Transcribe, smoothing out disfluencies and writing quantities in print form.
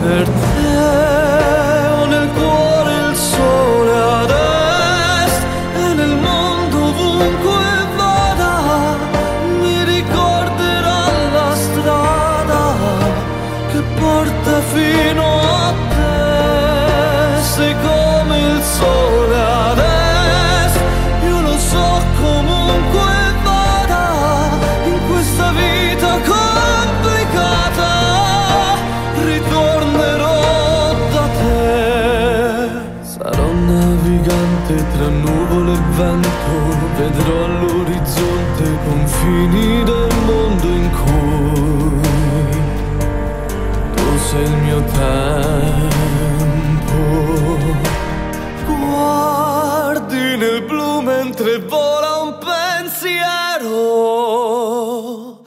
Per te ho nel cuore il sole ad est e nel mondo ovunque vada mi ricorderà la strada che porta fino